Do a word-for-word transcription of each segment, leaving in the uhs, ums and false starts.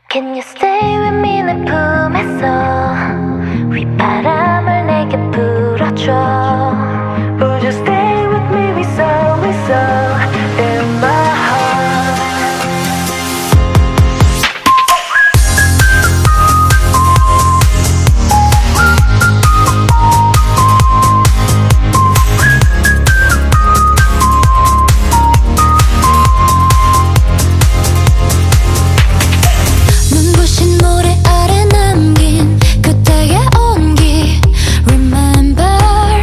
Can you stay with me 내 품에서 휘바람을 내게 불어줘. Would you stay with me we so we so in my heart. 눈부신 모래 아래 남긴 그때의 온기 Remember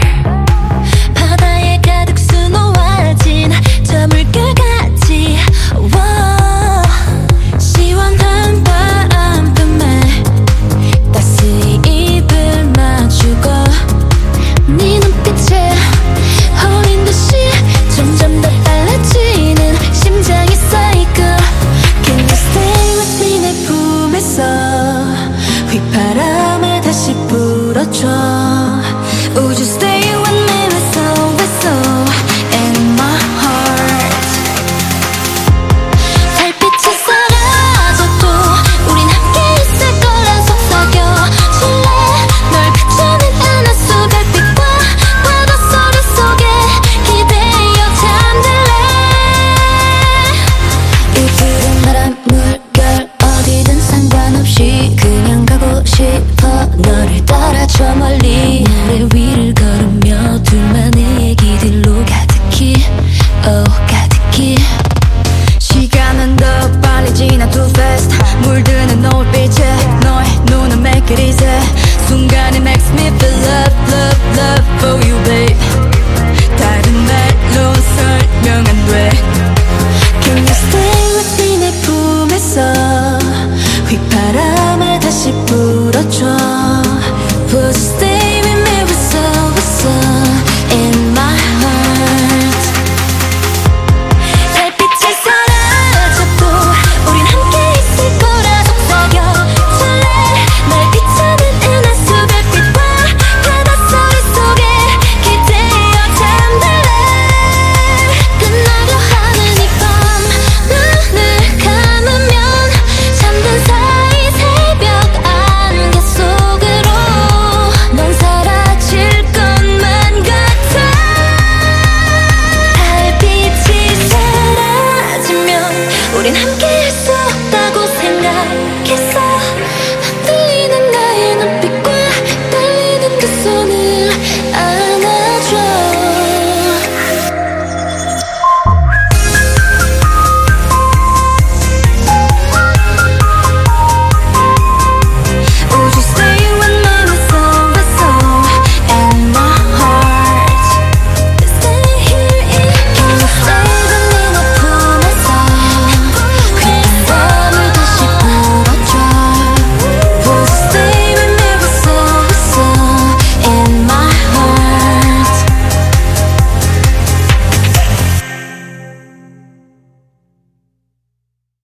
바다에 가득 수놓아진 저 물결같이 wow. 시원한 바람틈에 따스히 입을 맞추고 네 눈빛에 홀린 듯이 점점 더 빨라지는 심장의 사이클. Can you stay with me 내 품에서 휘바람을 다시 불어줘.